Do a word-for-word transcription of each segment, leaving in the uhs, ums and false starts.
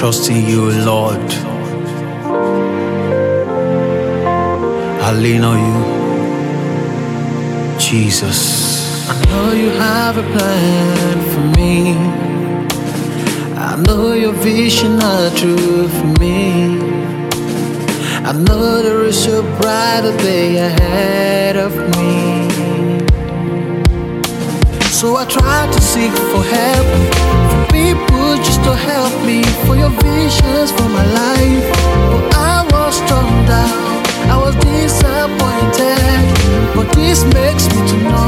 trust in you, Lord. I lean on you, Jesus. I know you have a plan for me. I know your vision are true for me. I know there is a brighter day ahead of me. So I try to seek for help from people just to help me, for your visions for my life. But I was torn down, I was disappointed, but this makes me to know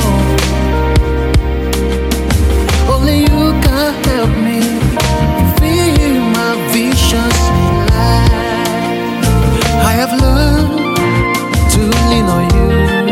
only you can help me fulfill my visions in life. I have learned to lean on you.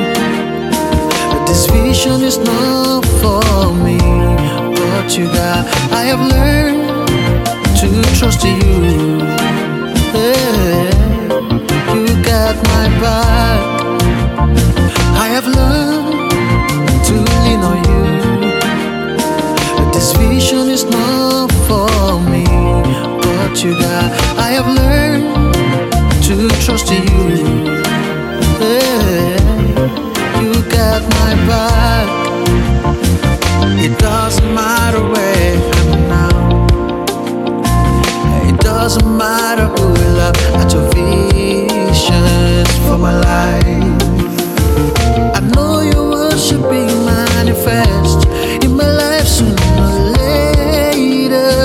This vision is not for me, but you got. I have learned to trust you. Yeah, you got my back. I have learned to lean on you. This vision is not for me, but you got. I have learned to trust you. Yeah, you got my back. It doesn't matter where I'm now. It doesn't matter who will love at your visions for my life. I know your word should be manifest in my life sooner or later.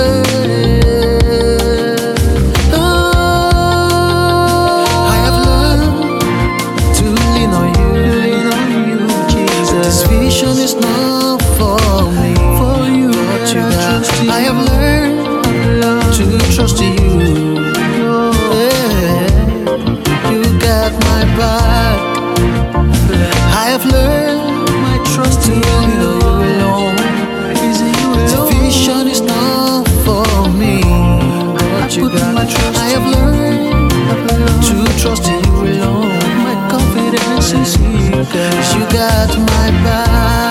Oh, I have learned to lean on you, lean on you, Jesus. This vision is not for me, for you, but you got. I have learned to trust you. Yeah, you got my back. I have learned my trust in you alone. The vision is not for me, but you got. I have learned to trust in you alone. My confidence is you, 'cause you got my back.